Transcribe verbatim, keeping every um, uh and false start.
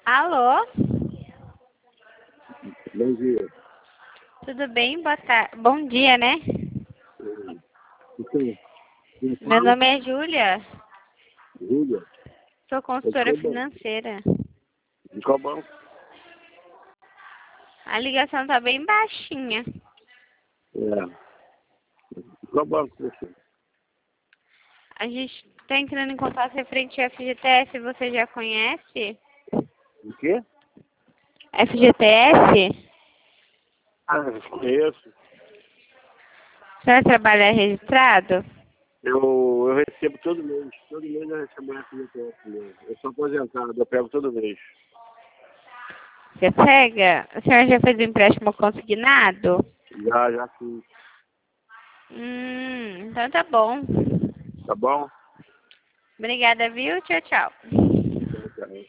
Alô? Bom dia. Tudo bem? Boa tarde. Bom dia, né? Então, quem Meu fala? nome é Júlia. Júlia? Sou É de consultora qual banco? financeira. De qual banco? A ligação tá bem baixinha. É. De qual banco você? A gente tá entrando em contato referente ao F G T S. Você já conhece? De quê? F G T S? Ah, eu conheço. O senhor trabalha registrado? Eu, eu recebo todo mês. Todo mês eu recebo um F G T S mesmo. Eu sou aposentado, eu pego todo mês. Você pega? O senhor já fez um empréstimo consignado? Já, já fiz. Hum, então tá bom. Tá bom? Obrigada, viu? Tchau, tchau. Tchau, tchau.